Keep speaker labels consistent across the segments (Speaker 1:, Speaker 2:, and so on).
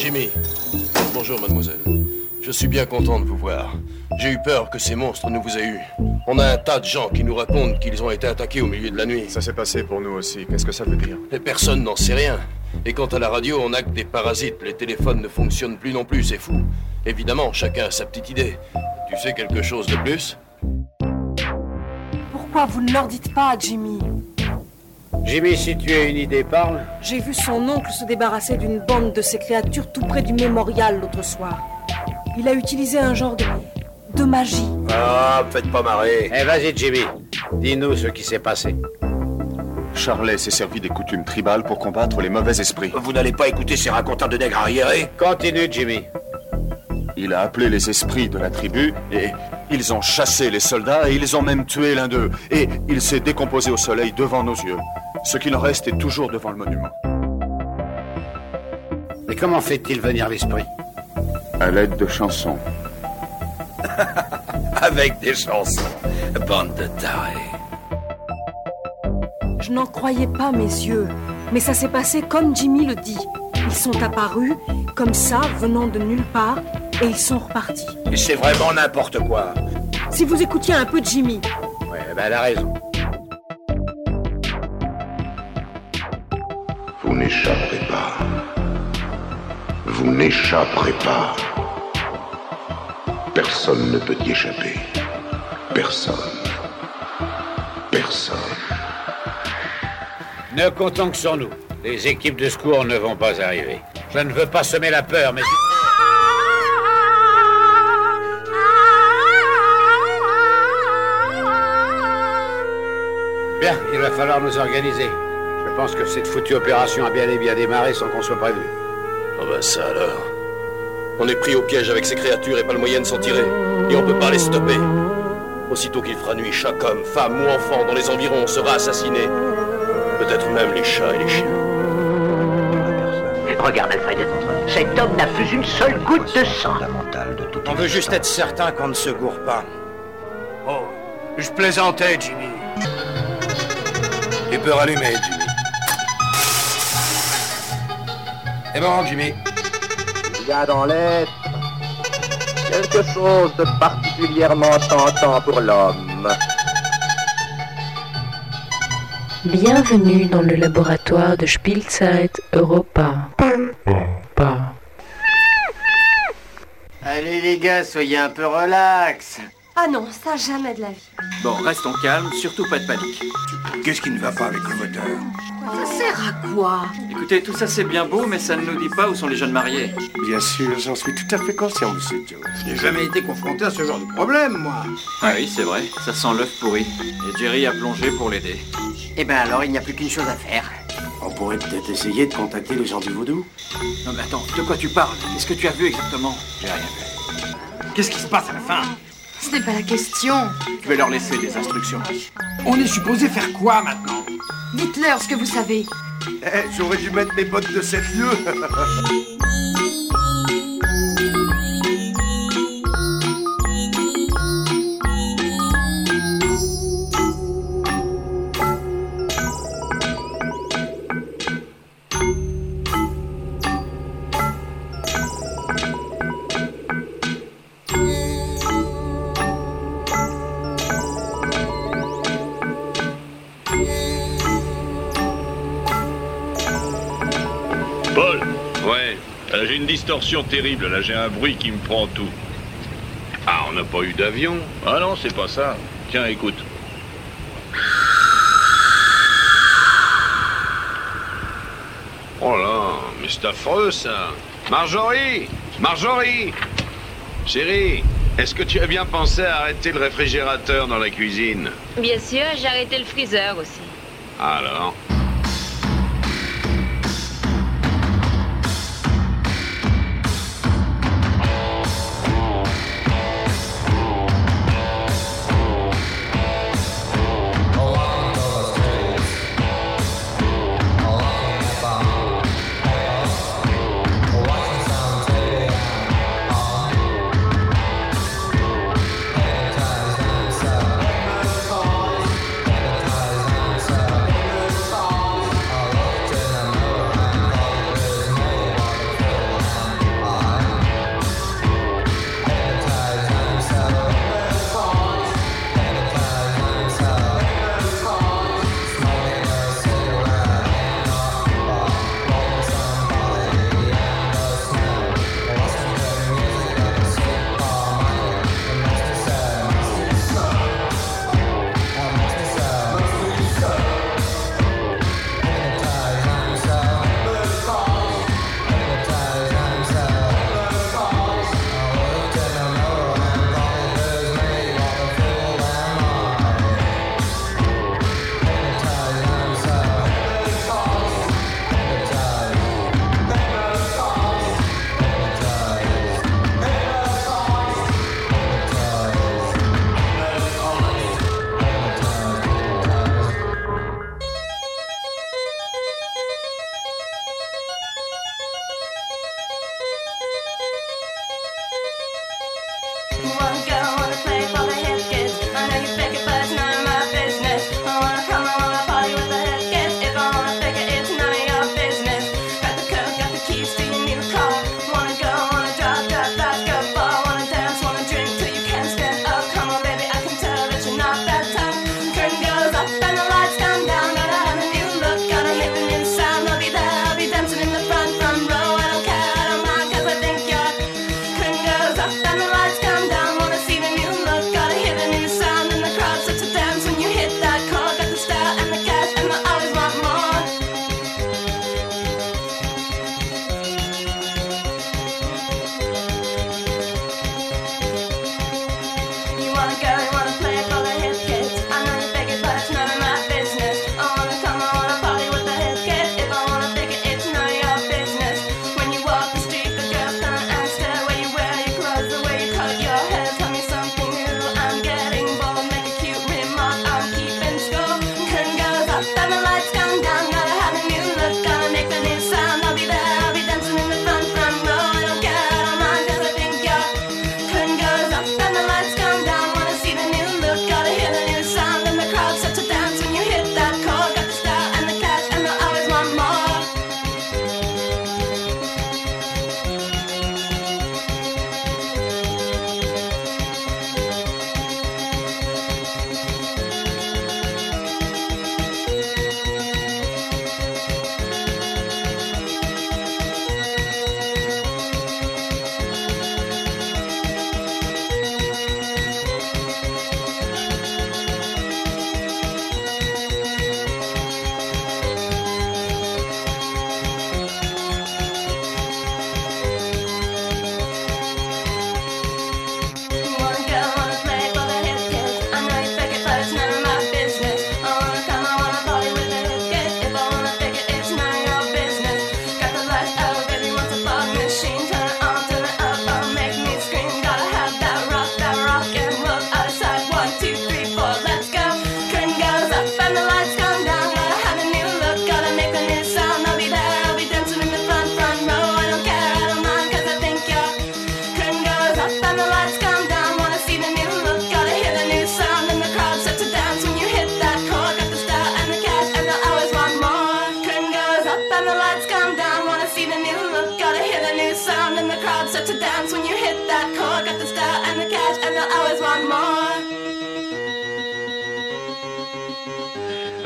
Speaker 1: Jimmy. Bonjour, mademoiselle. Je suis bien content de vous voir. J'ai eu peur que ces monstres ne vous aient eu. On a un tas de gens qui nous racontent qu'ils ont été attaqués au milieu de la nuit.
Speaker 2: Ça s'est passé pour nous aussi. Qu'est-ce que ça veut dire?
Speaker 1: Et personne n'en sait rien. Et quant à la radio, on n'a que des parasites. Les téléphones ne fonctionnent plus non plus, c'est fou. Évidemment, chacun a sa petite idée. Tu sais quelque chose de plus?
Speaker 3: Pourquoi vous ne leur dites pas, Jimmy?
Speaker 4: Jimmy, si tu as une idée, parle.
Speaker 3: J'ai vu son oncle se débarrasser d'une bande de ces créatures tout près du mémorial l'autre soir. Il a utilisé un genre de magie.
Speaker 4: Ah, me faites pas marrer. Eh, vas-y, Jimmy. Dis-nous ce qui s'est passé.
Speaker 2: Charlet s'est servi des coutumes tribales pour combattre les mauvais esprits.
Speaker 5: Vous n'allez pas écouter ces raconteurs de nègres arriérés?
Speaker 4: Continue, Jimmy.
Speaker 2: Il a appelé les esprits de la tribu et ils ont chassé les soldats et ils ont même tué l'un d'eux. Et il s'est décomposé au soleil devant nos yeux. Ce qu'il en reste est toujours devant le monument.
Speaker 4: Mais comment fait-il venir l'esprit?
Speaker 2: À l'aide de chansons.
Speaker 5: Avec des chansons. Bande de tarés.
Speaker 3: Je n'en croyais pas mes yeux. Mais ça s'est passé comme Jimmy le dit. Ils sont apparus, comme ça, venant de nulle part, et ils sont repartis.
Speaker 5: Et c'est vraiment n'importe quoi.
Speaker 3: Si vous écoutiez un peu Jimmy.
Speaker 4: Ouais, ben elle a raison.
Speaker 6: Vous n'échapperez pas. Vous n'échapperez pas. Personne ne peut y échapper. Personne. Personne.
Speaker 4: Ne comptons que sur nous. Les équipes de secours ne vont pas arriver. Je ne veux pas semer la peur, mais... Bien, il va falloir nous organiser. Je pense que cette foutue opération a bien et bien démarré sans qu'on soit prévenu.
Speaker 1: Oh ben ça alors. On est pris au piège avec ces créatures et pas le moyen de s'en tirer. Et on peut pas les stopper. Aussitôt qu'il fera nuit, chaque homme, femme ou enfant dans les environs sera assassiné. Peut-être même les chats et les chiens.
Speaker 7: Regarde, Alfred, cet homme n'a plus une seule goutte de sang.
Speaker 5: On veut juste être certain qu'on ne se gourre pas. Oh, je plaisantais, Jimmy. Tu peux rallumer, Jimmy. C'est bon, Jimmy.
Speaker 8: Il y a dans l'être quelque chose de particulièrement tentant pour l'homme.
Speaker 9: Bienvenue dans le laboratoire de Spielzeit Europa.
Speaker 10: Allez les gars, soyez un peu relax.
Speaker 3: Ah non, ça jamais de la vie.
Speaker 11: Bon, restons calmes, surtout pas de panique.
Speaker 5: Qu'est-ce qui ne va pas avec le moteur?
Speaker 3: Ça sert à quoi?
Speaker 11: Écoutez, tout ça c'est bien beau, mais ça ne nous dit pas où sont les jeunes mariés.
Speaker 5: Bien sûr, j'en suis tout à fait conscient, monsieur Joe. Je n'ai jamais été confronté à ce genre de problème, moi.
Speaker 11: Ah oui, c'est vrai, ça sent l'œuf pourri. Et Jerry a plongé pour l'aider.
Speaker 10: Eh ben alors, il n'y a plus qu'une chose à faire.
Speaker 5: On pourrait peut-être essayer de contacter les gens du vaudou.
Speaker 11: Non mais attends, de quoi tu parles? Qu'est-ce que tu as vu exactement?
Speaker 5: J'ai rien vu. Qu'est-ce qui se passe à la fin?
Speaker 3: Ce n'est pas la question.
Speaker 11: Je vais leur laisser des instructions.
Speaker 5: On est supposé faire quoi maintenant?
Speaker 3: Dites-leur ce que vous savez.
Speaker 5: J'aurais dû mettre mes bottes de 7 lieues.
Speaker 12: Paul? Ouais, j'ai une distorsion terrible, là j'ai un bruit qui me prend tout. Ah, on n'a pas eu d'avion? Ah non, c'est pas ça. Tiens, écoute. Oh là, mais c'est affreux ça. Marjorie! Marjorie! Chérie, est-ce que tu as bien pensé à arrêter le réfrigérateur dans la cuisine?
Speaker 13: Bien sûr, j'ai arrêté le freezer aussi.
Speaker 12: Alors?
Speaker 14: Hypnotized on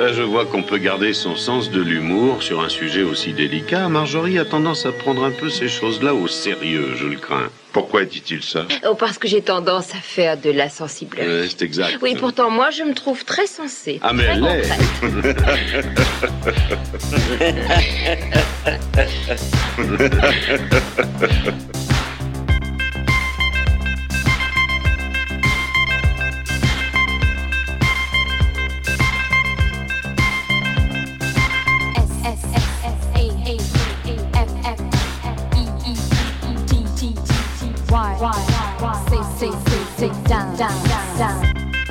Speaker 12: Là, je vois qu'on peut garder son sens de l'humour sur un sujet aussi délicat. Marjorie a tendance à prendre un peu ces choses-là au sérieux, je le crains.
Speaker 6: Pourquoi dit-il ça?
Speaker 13: Oh, parce que j'ai tendance à faire de la sensiblerie.
Speaker 12: C'est exact.
Speaker 13: Oui, pourtant, moi, je me trouve très sensée.
Speaker 12: Ah, mais elle l'est.
Speaker 14: Say, down, down, down.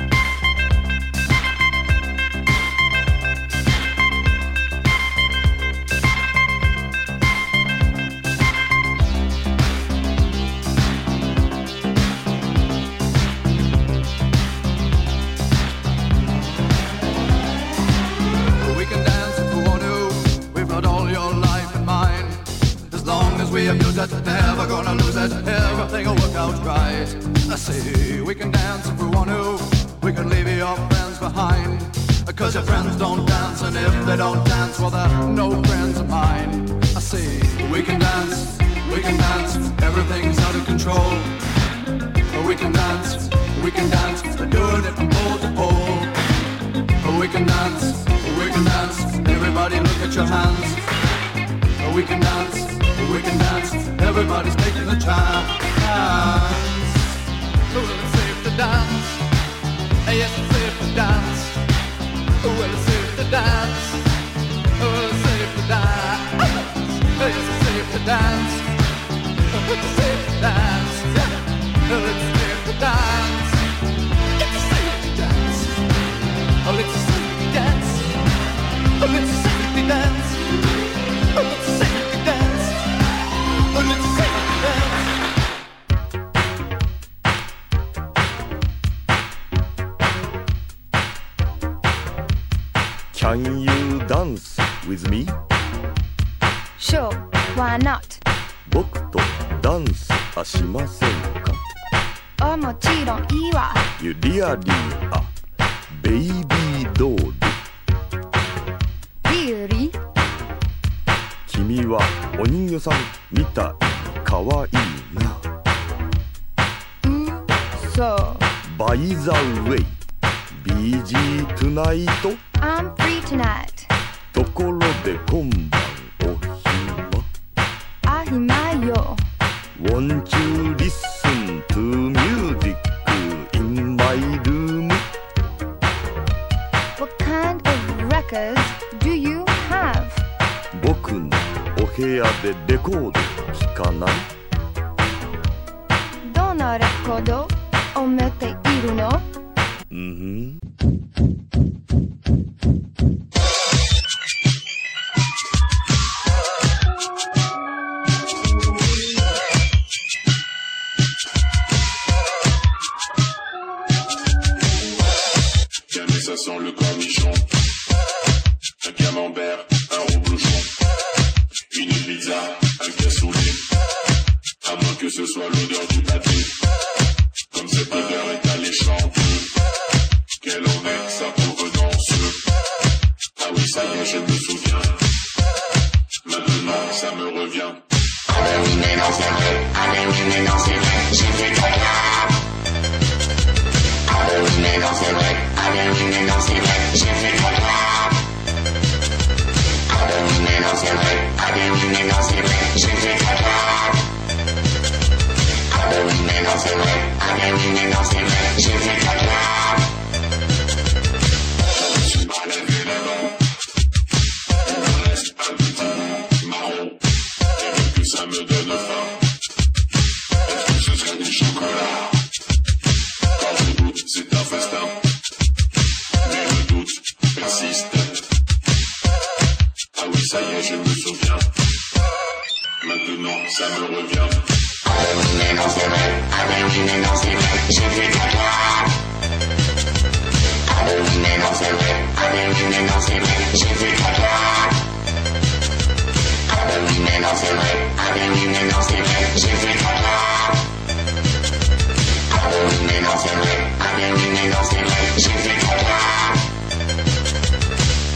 Speaker 15: We can dance if we want to. We've got all your life in mind. As long as we abuse it, never gonna lose it. Everything will work out right. I say we can dance if we want to. We can leave your friends behind. Cause your friends don't dance, and if they don't dance, well, they're no friends of mine. I say we can dance, everything's out of control. We can dance, we're doing it from pole to pole. We can dance, everybody look at your hands. We can dance, everybody's taking a chance. Well, it's safe to dance, yes, it's safe to dance. Well, it's safe to dance, well, it's safe to dance. Yes, it's safe to dance, it's safe to dance. Well, it's safe to dance, it's safe to dance. Oh, it's safe to dance, oh, it's safe to dance, oh, it's safe to dance, oh, it's safe to dance.
Speaker 16: Can you dance with me?
Speaker 14: Sure, why not?
Speaker 16: 僕とダンスはしませんか?
Speaker 14: あ、もちろんいいわ。
Speaker 16: You really are baby doll.
Speaker 14: Really?
Speaker 16: 君はお人形さんみたいかわいいな。
Speaker 14: So
Speaker 16: By the way, busy tonight?
Speaker 14: I'm free tonight.
Speaker 16: ところで今晩お暇？
Speaker 14: あ、暇よ。
Speaker 16: Won't you listen to music in my room?
Speaker 14: What kind of records do you have?
Speaker 16: 僕のお部屋でレコード聴かない？
Speaker 14: どのレコードを見ているの？
Speaker 6: Ça sent le cornichon, un camembert, un reblochon, une pizza, un cassoulet, à moins que ce soit l'odeur du pâté. Comme cette odeur est alléchante, quelle en est sa provenance? Ah oui, ça y est, je me souviens, maintenant ça me revient. Ah ben oui, mais non, c'est vrai, ah ben oui, mais non, c'est vrai, j'ai fait ta part. Ah ben oui, mais non, c'est vrai, ah ben oui, mais non, c'est vrai, j'ai fait ta part. Ah ben oui, mais non, c'est vrai, ah ben oui, mais non, c'est vrai, j'ai fait ta part. Ah ben oui, mais non, c'est vrai, ah ben oui, mais non, c'est vrai, j'ai fait ta part. Je me suis pas lavé les dents, il me reste un petit marron, et même que ça me donne faim. Est-ce que ce serait du chocolat? Quand je goûte, c'est un festin, mais le doute persiste. Ah oui, ça y est, je me souviens, maintenant ça me revient. Ah ben oui, mais non, c'est vrai, ah ben oui, mais non, c'est vrai, j'ai fait ta part. Ah ben oui, mais non, c'est vrai, ah ben oui, mais non, c'est vrai, j'ai fait ta part. Ah ben oui, mais non, c'est vrai, ah ben oui, mais non, c'est vrai, j'ai fait ta part. Ah ben oui, mais non, c'est vrai, ah ben oui, mais non, c'est vrai, j'ai fait ta part.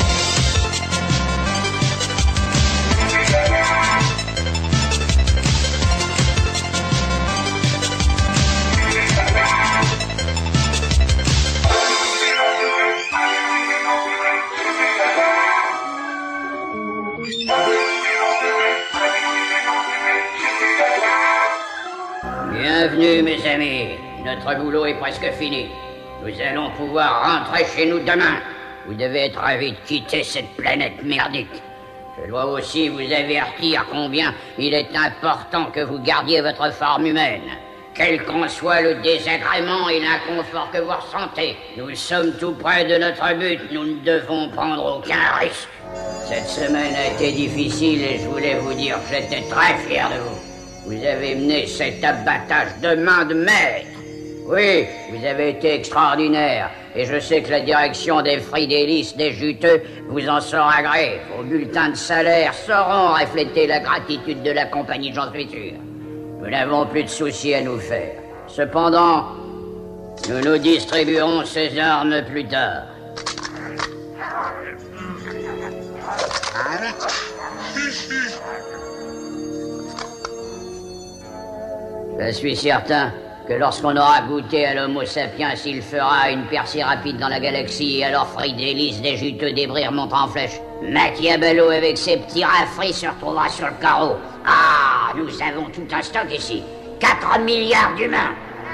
Speaker 17: Bienvenue, mes amis. Notre boulot est presque fini. Nous allons pouvoir rentrer chez nous demain. Vous devez être ravis de quitter cette planète merdique. Je dois aussi vous avertir combien il est important que vous gardiez votre forme humaine. Quel qu'en soit le désagrément et l'inconfort que vous ressentez, nous sommes tout près de notre but. Nous ne devons prendre aucun risque. Cette semaine a été difficile et je voulais vous dire que j'étais très fier de vous. Vous avez mené cet abattage de main de maître. Oui, vous avez été extraordinaire. Et je sais que la direction des Fridélis des Juteux vous en saura gré. Vos bulletins de salaire sauront refléter la gratitude de la compagnie, j'en suis sûr. Nous n'avons plus de soucis à nous faire. Cependant, nous nous distribuerons ces armes plus tard. Je suis certain que lorsqu'on aura goûté à l'Homo sapiens, il fera une percée rapide dans la galaxie, et alors Fridélis des Juteux débris remonte en flèche. Machiavello avec ses petits rafraîchis se retrouvera sur le carreau. Ah, nous avons tout un stock ici. 4 milliards d'humains.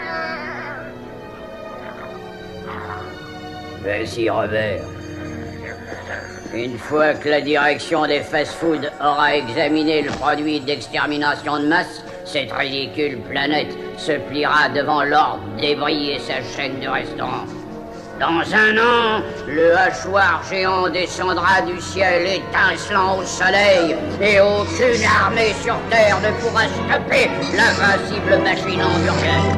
Speaker 17: Vas-y, Robert. Une fois que la direction des fast-foods aura examiné le produit d'extermination de masse, cette ridicule planète se pliera devant l'ordre débris et sa chaîne de restaurants. Dans un an, le hachoir géant descendra du ciel étincelant au soleil et aucune armée sur Terre ne pourra stopper l'invincible machine hamburger.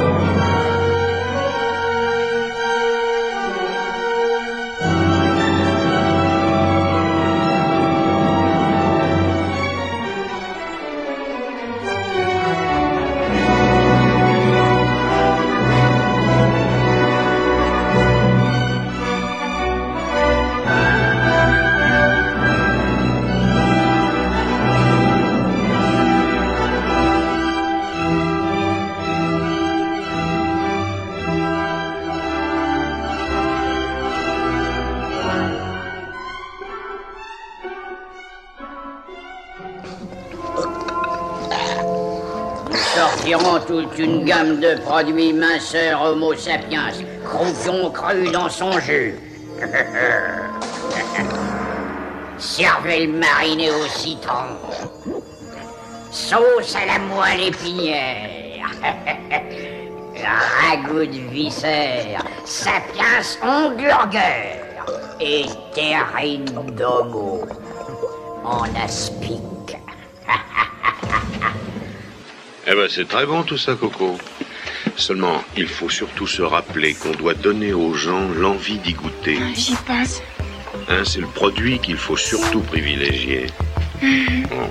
Speaker 17: Toute une gamme de produits minceurs Homo sapiens, croupion cru dans son jus. Cervelle marinée au citron. Sauce à la moelle épinière. Ragoût de viscère. Sapiens hamburger. Et terrine d'homo. En aspic.
Speaker 12: Eh ben, c'est très bon tout ça, Coco. Seulement, il faut surtout se rappeler qu'on doit donner aux gens l'envie d'y goûter.
Speaker 18: J'y pense.
Speaker 12: Hein, c'est le produit qu'il faut surtout privilégier. Bon.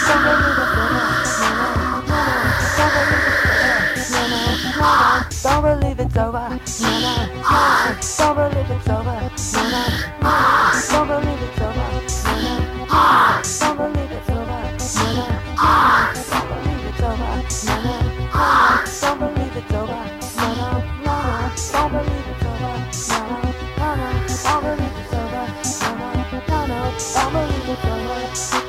Speaker 15: Don't believe it's over. No, no, no. Don't believe it's over. No, no, no. Don't believe it's over. No, no, no. Don't believe it's over. No, no, no. Don't believe it's over. No, no, no. Don't believe it's over. No, no, no. Don't believe it's over. No, no, no. Don't believe it's over. No, no, no. Don't believe it's over.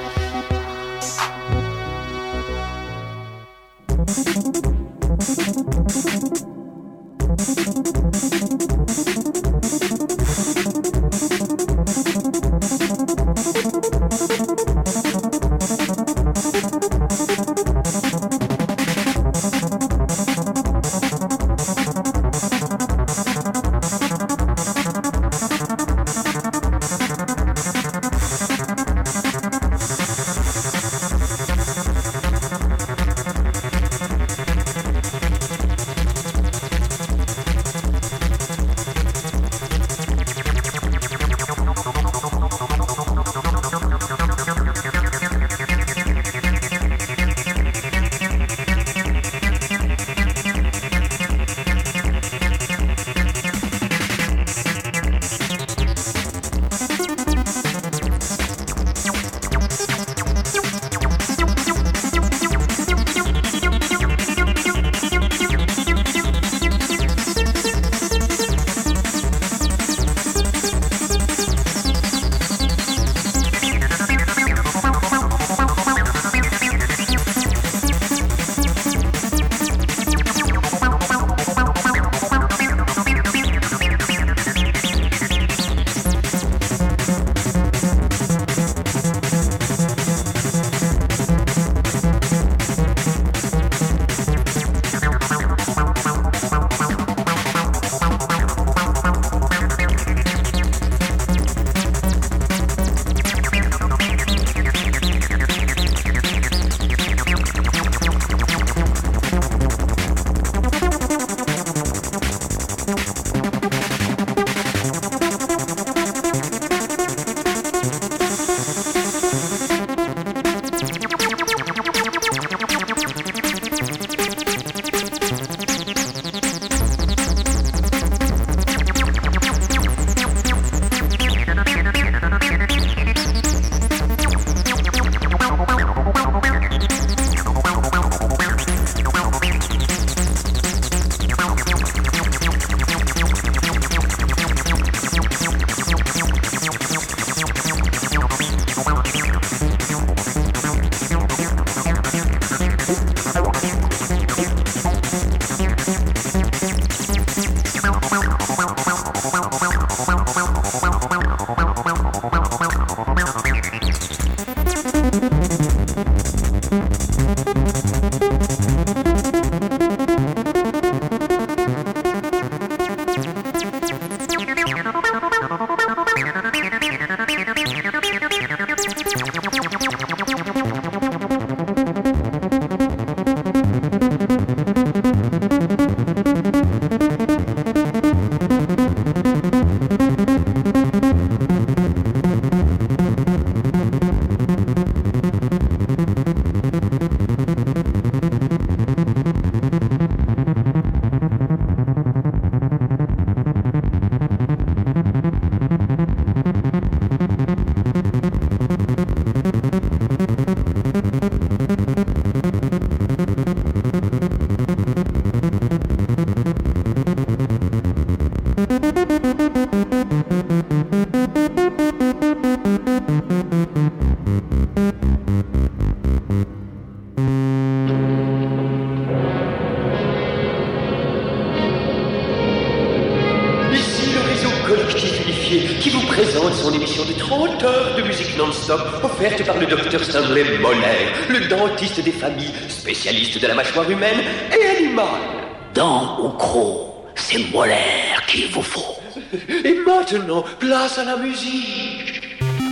Speaker 18: qui vous présente son émission de 30 heures de musique non-stop offerte par le docteur Stanley Moller, le dentiste des familles, spécialiste de la mâchoire humaine et animale. Dents ou crocs, c'est Moller qu'il vous faut. Et maintenant, place à la musique.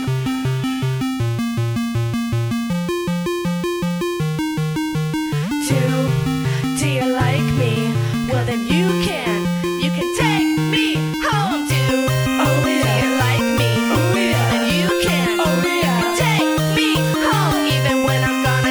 Speaker 19: Do you like me? Well then you can take me home too. Oh yeah, do you like me? Oh yeah, then you can take me home even when I'm gone.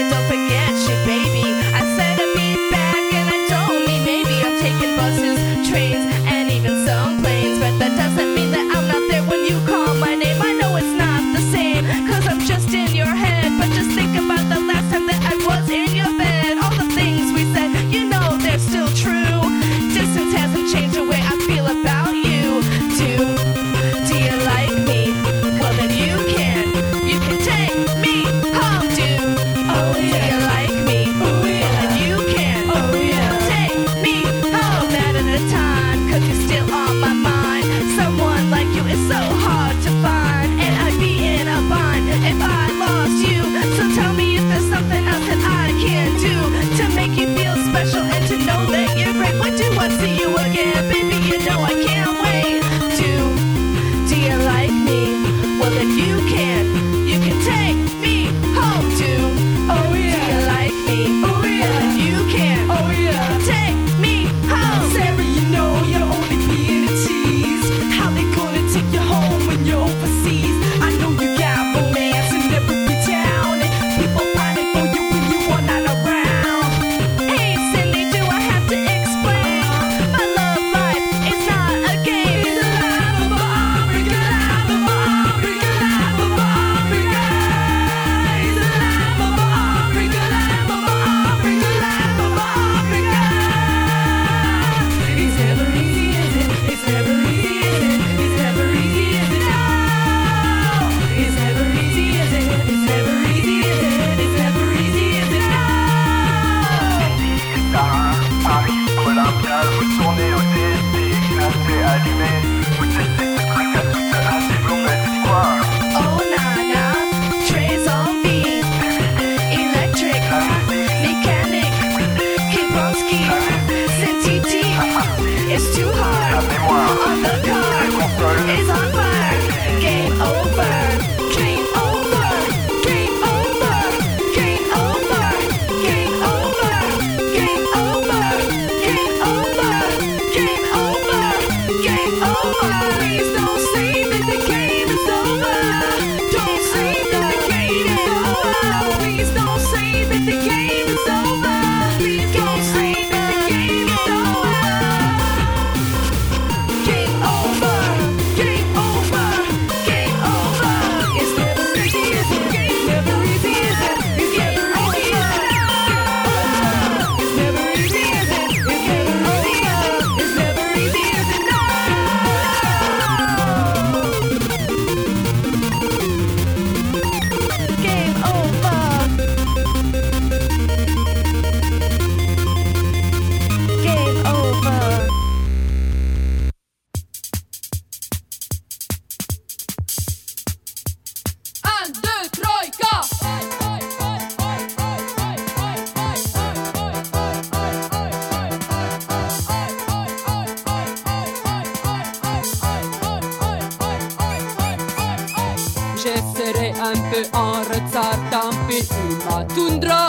Speaker 20: serai un peu en retard, tant pis, il m'attendra.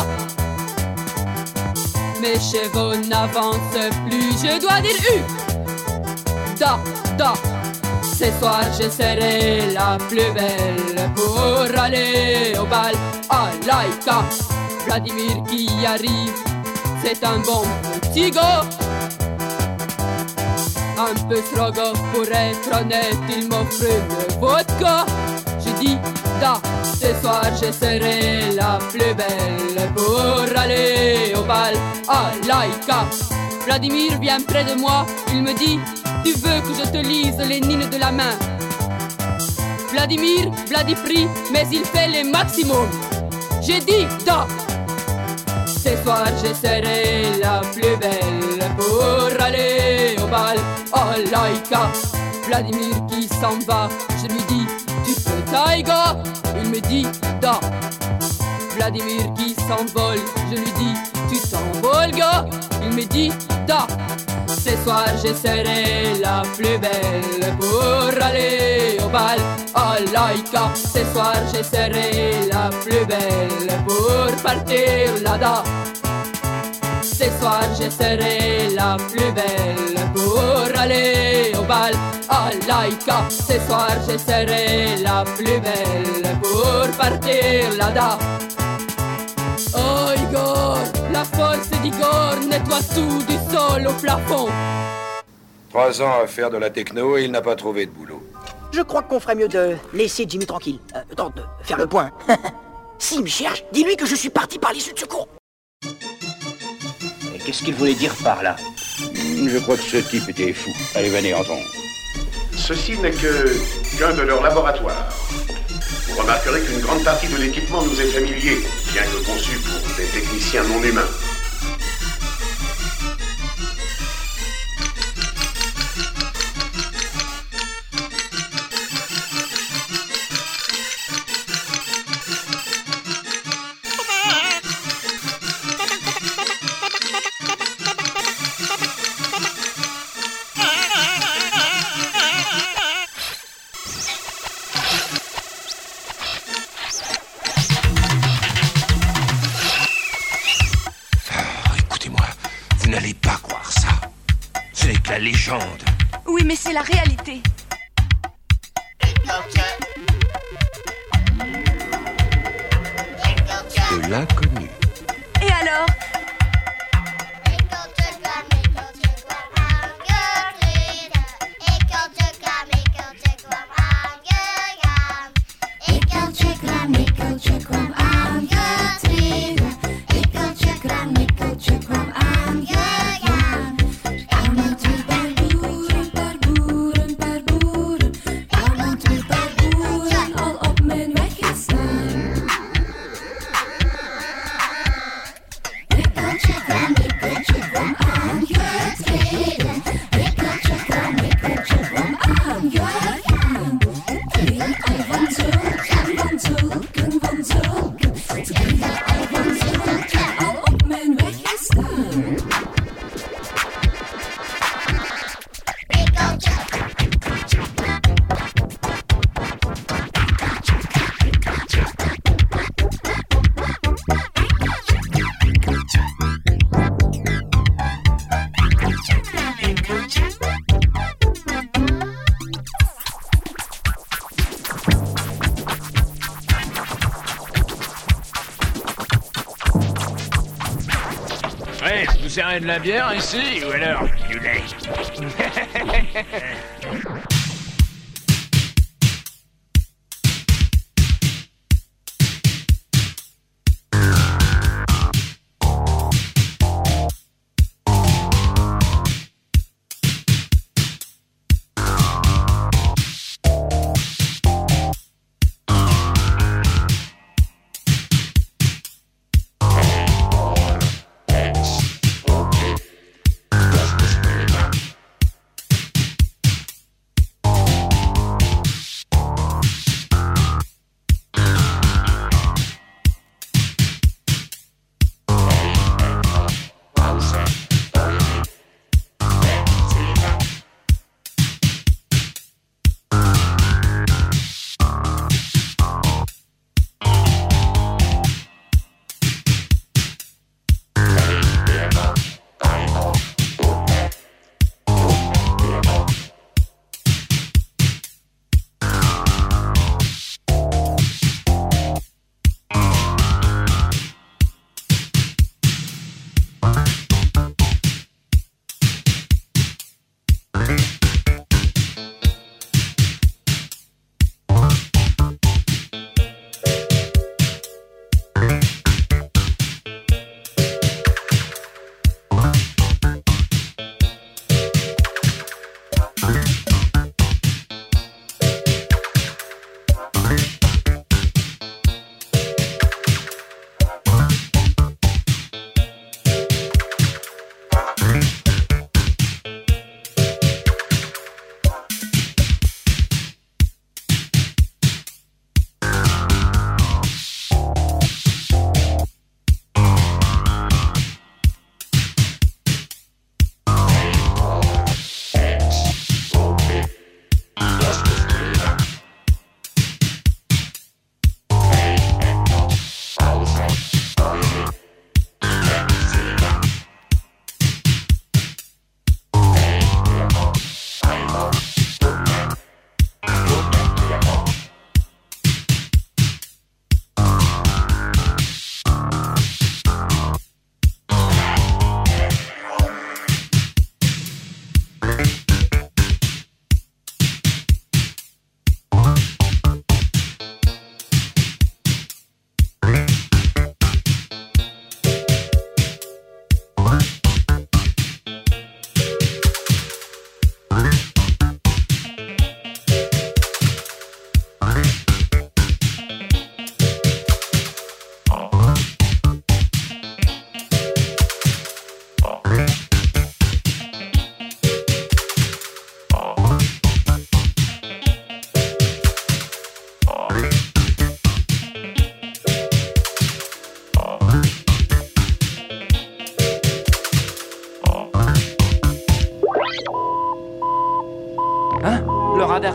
Speaker 20: Mes chevaux n'avancent plus, je dois dire da. Ce soir je serai la plus belle pour aller au bal à Laïka. Vladimir qui arrive, c'est un bon petit gars. Un peu strogo pour être honnête, il m'offre une vodka. Je dis da, ce soir je serai la plus belle pour aller au bal à Laïka. Vladimir vient près de moi, il me dit: tu veux que je te lise les nines de la main? Vladimir, Vladipri, mais il fait les maximums. J'ai dit da. Ce soir je serai la plus belle pour aller au bal à Laïka. Vladimir qui s'en va, je lui dis: tu peux taïga? Il me dit da. Vladimir qui s'envole, je lui dis: tu t'envoles gars? Il me dit da. Ce soir je serai la plus belle pour aller au bal à Laïka. Ce soir je serai la plus belle pour partir là-bas. Ce soir je serai la plus belle pour aller au bal à Laïka. Ce soir je serai la plus belle pour partir là-bas. Oh Igor, la force d'Igor nettoie tout du sol au plafond.
Speaker 4: 3 ans à faire de la techno et il n'a pas trouvé de boulot.
Speaker 21: Je crois qu'on ferait mieux de laisser Jimmy tranquille. De faire le point. S'il me cherche, dis-lui que je suis parti par l'issue de secours.
Speaker 5: Et qu'est-ce qu'il voulait dire par là? Je crois que ce type était fou. Allez, venez, entrons.
Speaker 12: Ceci n'est qu'un de leurs laboratoires. Vous remarquerez qu'une grande partie de l'équipement nous est familier, bien que conçu pour des techniciens non humains.
Speaker 18: Légende.
Speaker 14: Oui, mais c'est la réalité.
Speaker 18: De l'inconnu.
Speaker 14: Et alors?
Speaker 22: Ouais, vous servez de la bière ici, ou alors du lait?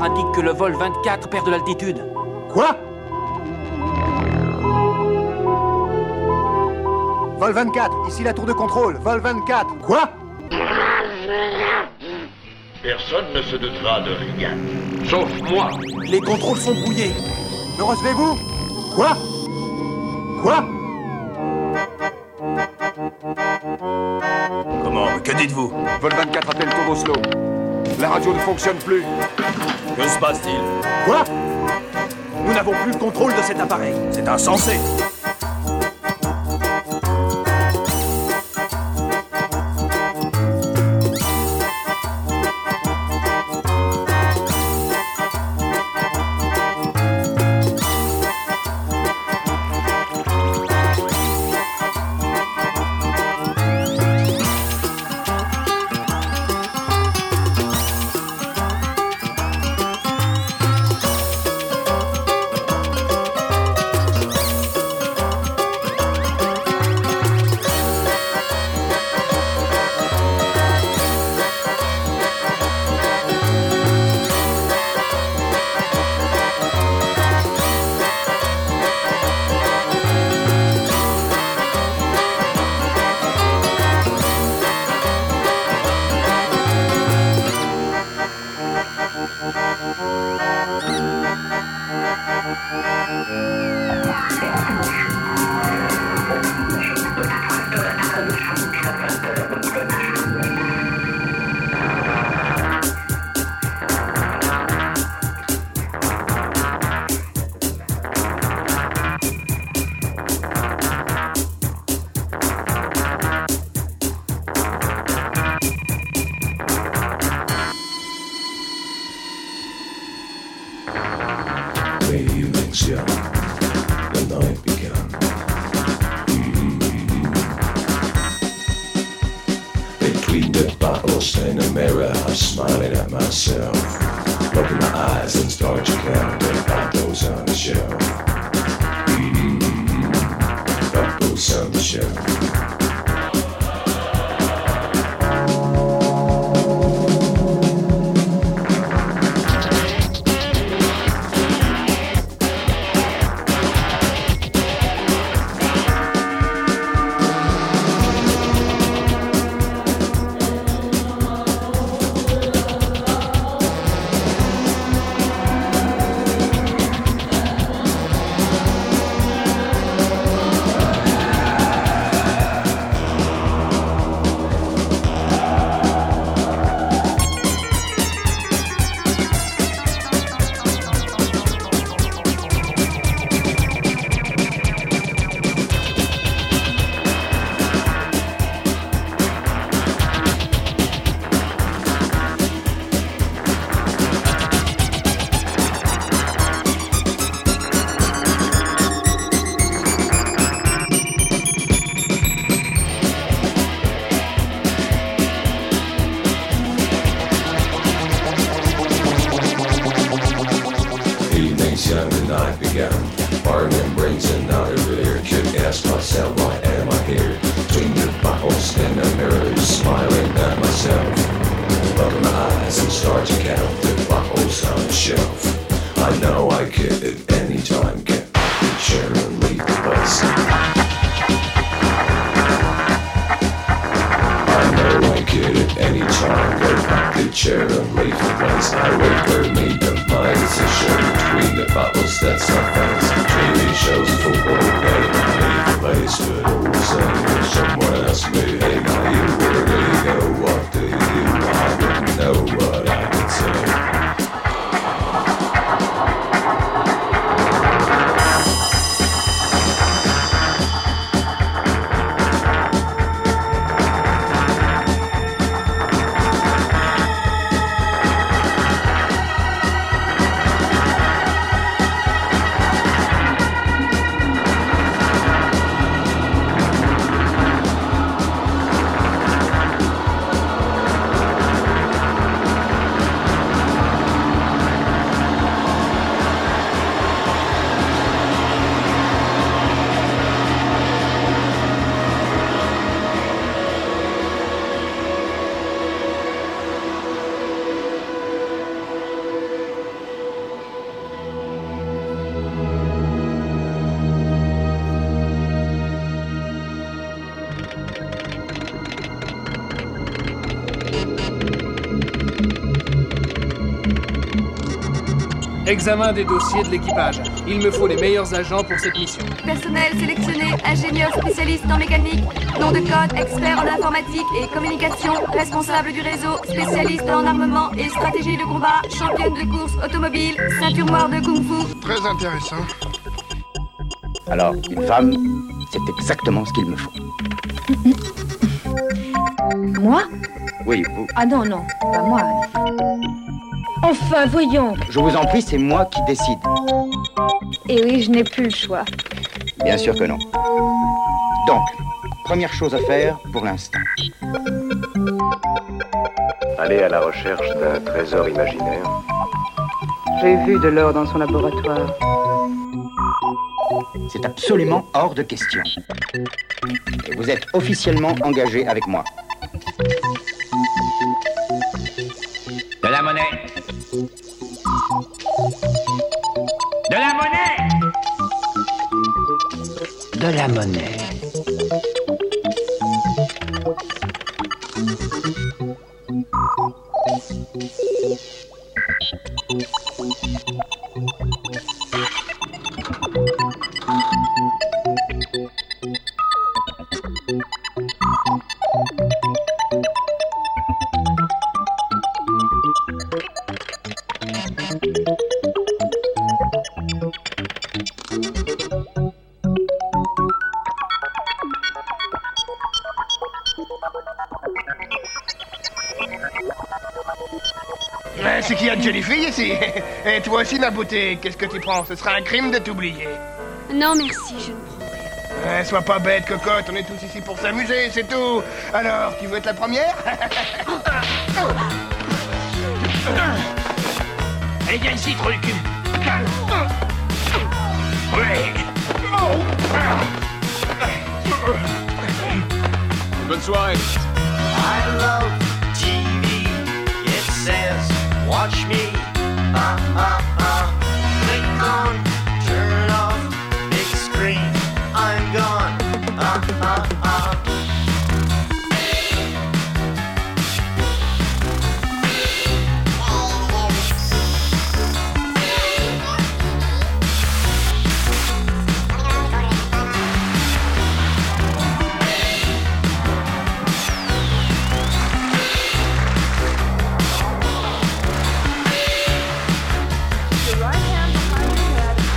Speaker 1: radar indique que le vol 24 perd de l'altitude.
Speaker 2: Quoi? Vol 24, ici la tour de contrôle. Vol 24. Quoi?
Speaker 23: Personne ne se doutera de rien. Sauf moi.
Speaker 2: Les contrôles sont brouillés. Me recevez-vous? Quoi? Quoi?
Speaker 1: Comment? Que dites-vous?
Speaker 24: Vol 24 appelle tour d'Oslo. La radio ne fonctionne plus.
Speaker 1: Que se passe-t-il?
Speaker 2: Quoi? Nous n'avons plus le contrôle de cet appareil.
Speaker 1: C'est insensé.
Speaker 7: Examen des dossiers de l'équipage. Il me faut les meilleurs agents pour cette mission.
Speaker 8: Personnel sélectionné, ingénieur spécialiste en mécanique, nom de code, expert en informatique et communication, responsable du réseau, spécialiste en armement et stratégie de combat, championne de course automobile, ceinture noire de kung-fu.
Speaker 9: Très intéressant.
Speaker 21: Alors, une femme, c'est exactement ce qu'il me faut.
Speaker 10: Moi?
Speaker 21: Oui, vous.
Speaker 10: Ah non, non, pas moi. Enfin, voyons.
Speaker 21: Je vous en prie, c'est moi qui décide.
Speaker 10: Et oui, je n'ai plus le choix.
Speaker 21: Bien sûr que non. Donc, première chose à faire pour l'instant.
Speaker 25: Aller à la recherche d'un trésor imaginaire.
Speaker 26: J'ai vu de l'or dans son laboratoire.
Speaker 21: C'est absolument hors de question. Et vous êtes officiellement engagé avec moi.
Speaker 17: De la monnaie. De la monnaie. De la monnaie.
Speaker 9: C'est qu'il y a de jolies filles ici. Et toi aussi, ma beauté, qu'est-ce que tu prends? Ce sera un crime de t'oublier.
Speaker 8: Non, merci, je ne prends rien.
Speaker 9: Sois pas bête, cocotte, on est tous ici pour s'amuser, c'est tout. Alors, tu veux être la première?
Speaker 22: Allez, viens ici, trou du cul.
Speaker 24: Bonne soirée.
Speaker 27: I love TV. It says, watch me. Click on, turn off, big screen. I'm gone.
Speaker 8: Your right hand behind your head.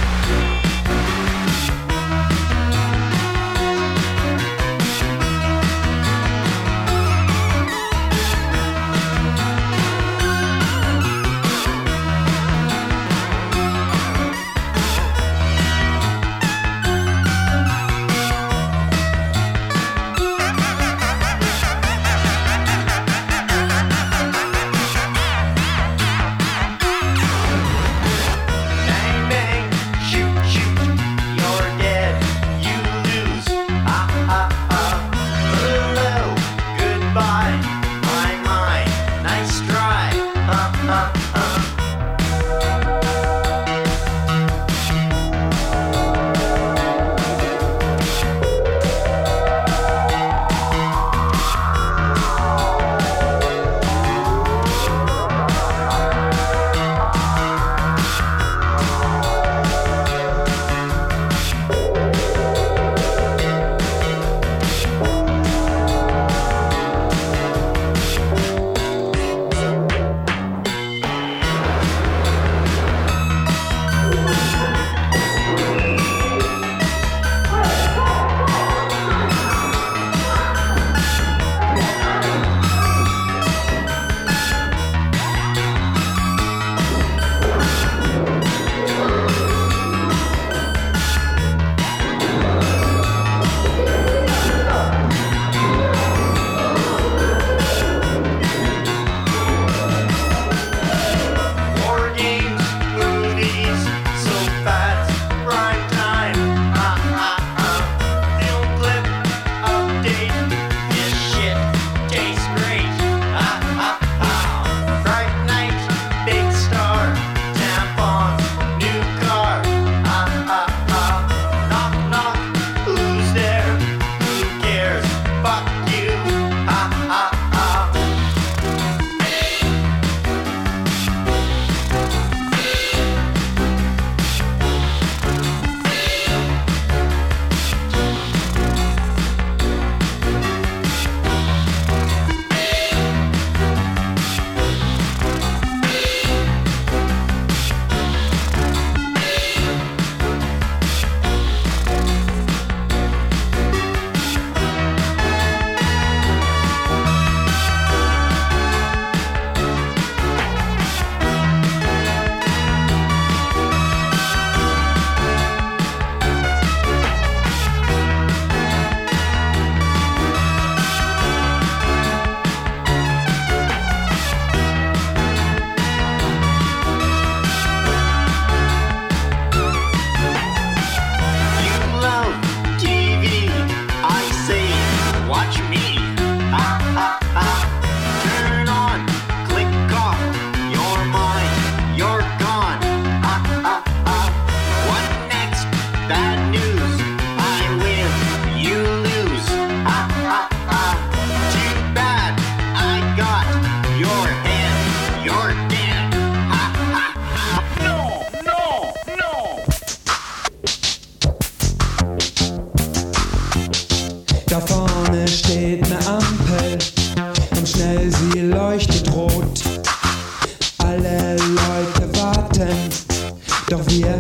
Speaker 3: Da vorne steht ne Ampel und schnell sie leuchtet rot. Alle Leute warten, doch wir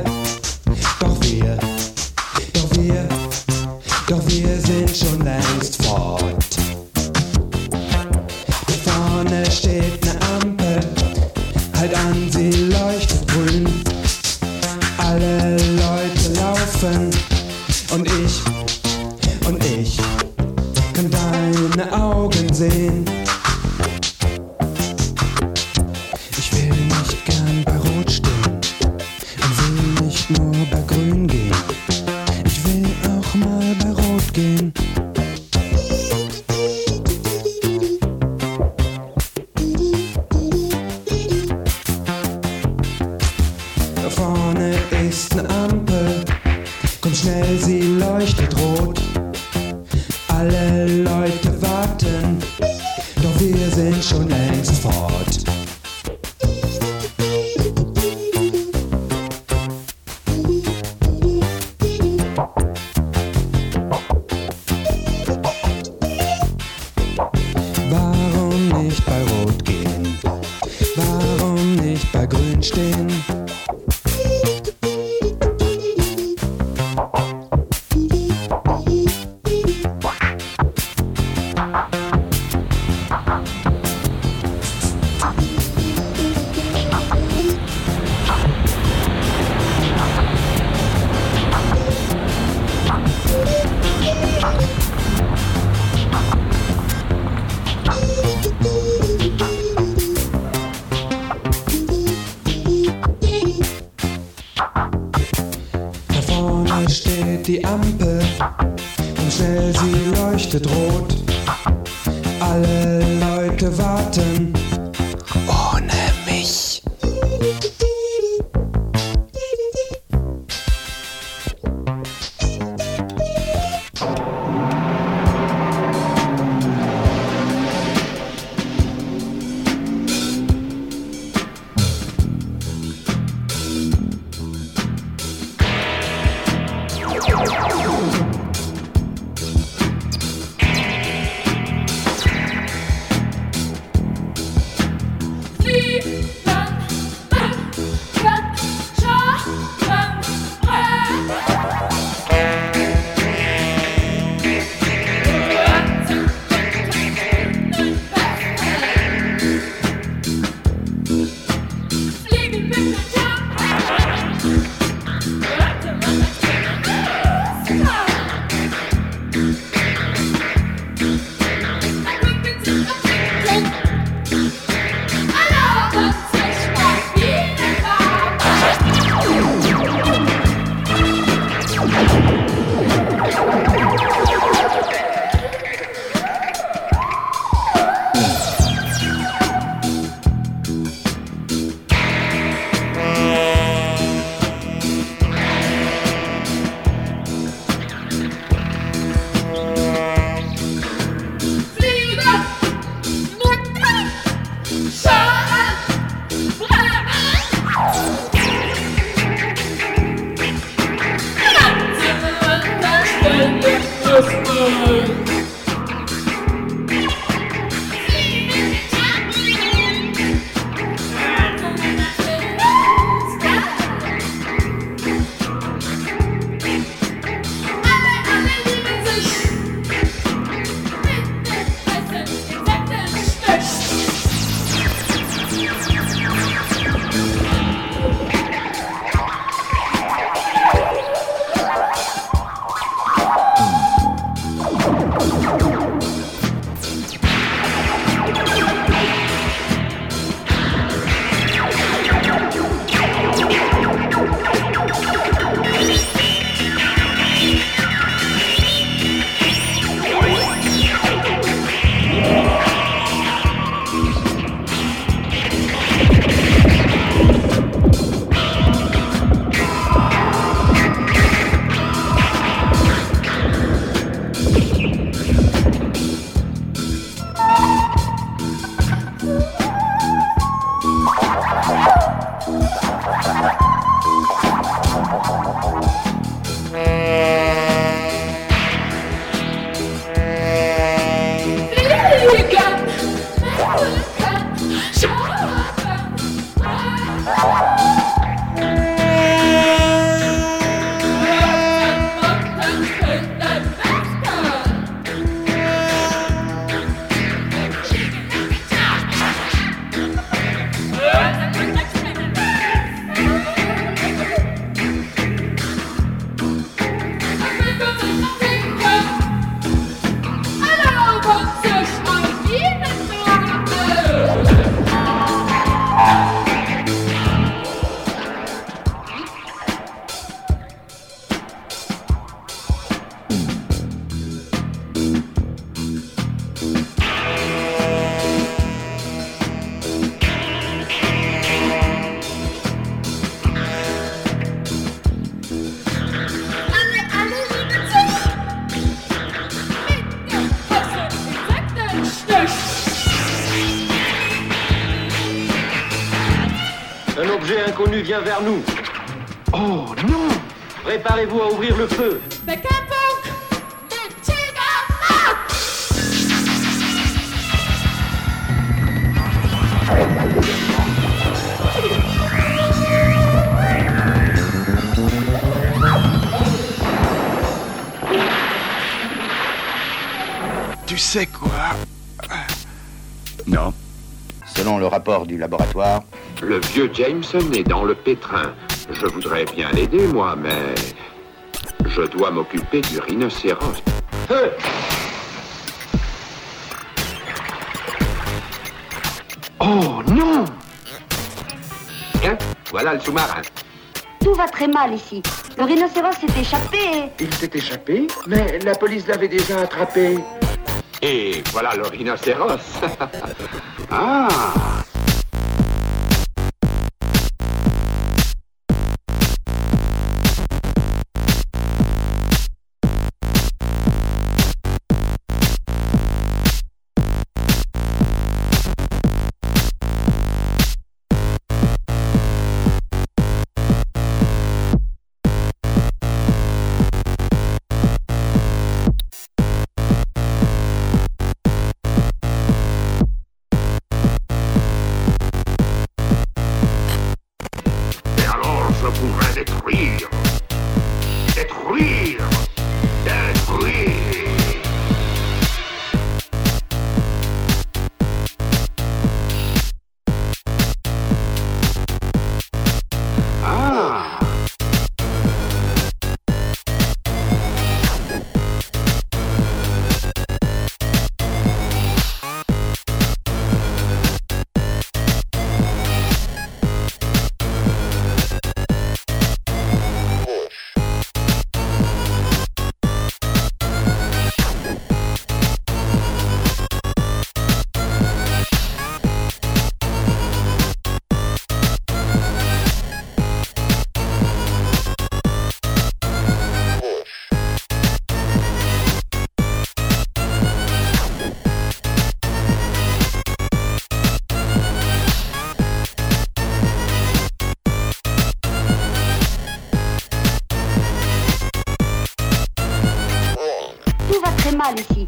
Speaker 3: sind schon längst fort. Da vorne steht ne Ampel, halt an, sie leuchtet grün. Alle Leute laufen und ich kann deine Augen sehen. Ich will nicht gern bei Rot stehen und will nicht nur bei Grün gehen. Ich will auch mal bei Rot gehen. Da vorne ist ne Ampel, komm schnell, sie leuchtet rot. Alle Leute warten, doch wir sind schon längst fort. Warum nicht bei Rot gehen? Warum nicht bei Grün stehen? Die Ampel und schnell sie leuchtet rot. Alle Leute warten ohne mich.
Speaker 23: objet inconnu vient vers nous. Oh non! Préparez-vous à ouvrir le feu.
Speaker 2: Tu sais quoi?
Speaker 6: Non. Selon le rapport du laboratoire...
Speaker 23: Le vieux Jameson est dans le pétrin. Je voudrais bien l'aider, moi, mais... je dois m'occuper du rhinocéros. Feu! Oh non! Tiens, voilà le sous-marin.
Speaker 10: Tout va très mal ici. Le rhinocéros s'est échappé et...
Speaker 23: Il s'est échappé, mais la police l'avait déjà attrapé. Et voilà le rhinocéros. Ah!
Speaker 10: mal ici.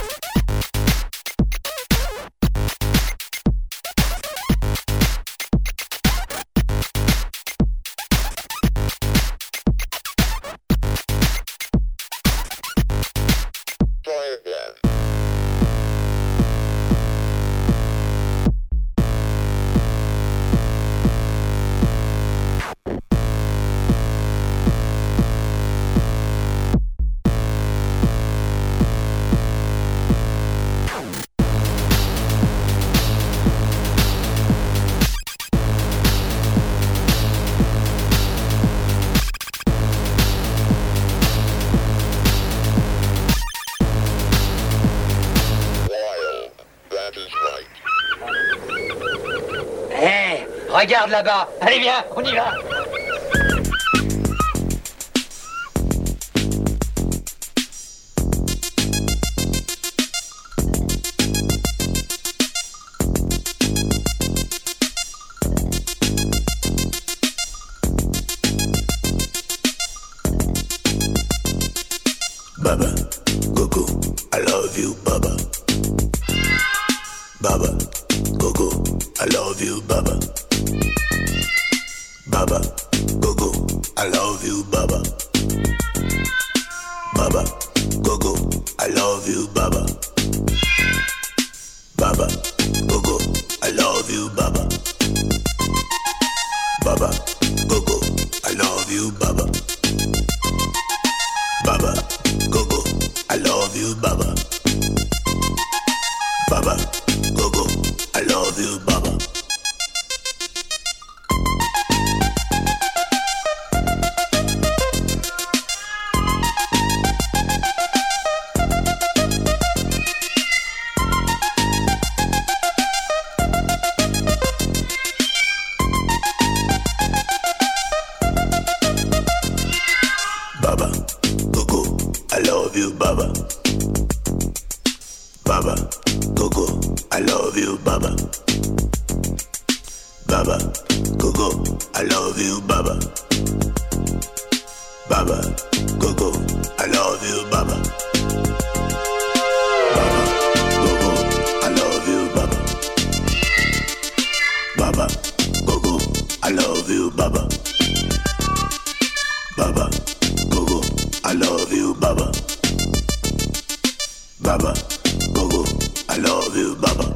Speaker 21: Regarde là-bas. Allez, viens, on y va.
Speaker 11: Baba, Gogo, I love you, Baba. Baba, Gogo, I love you, Baba. Baba, Gogo, I love you, Baba. Baba, Gogo, I love you, Baba. Baba, Gogo, I love you, Baba. Baba, Gogo, I love you, Baba. Baba, Gogo, I love you, Baba. Baba, Gogo, I love you, Baba. Baba, Gogo, I love you, Baba. Baba, Gogo, I love you, Baba. Baba, Gogo, I love you, Baba. Baba, Gogo, I love you, Baba. Baba, Gogo, I love you, Baba. Baba, Gogo, I love you, Baba. Baba, Gogo, I love you, Baba. Baba, Gogo, I love you, Baba.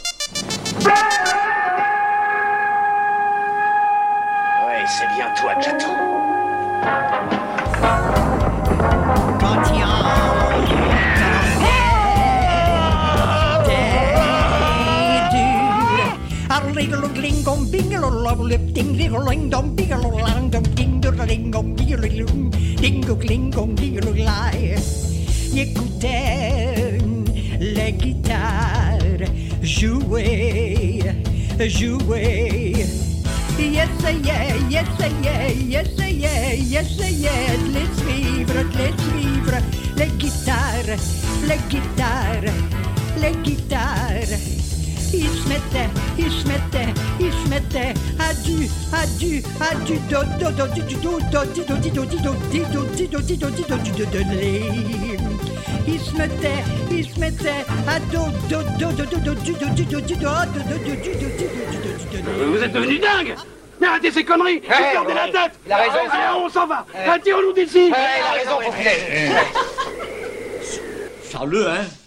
Speaker 22: Ouais, c'est bien toi que j'attends.
Speaker 3: J'écoutais les guitares jouer. Yes, yeah, yes, yeah, yes, yeah, yes, yeah, de les suivre, les guitares. Il se mettait à du do il se mettait à do.
Speaker 22: Vous êtes devenu dingue! Mais arrêtez ces conneries! Vous perdez la tête!
Speaker 9: Il a raison.
Speaker 22: Allez, on s'en va! Retirons-nous d'ici!
Speaker 9: Il a raison, faut filer.
Speaker 22: Charles, hein?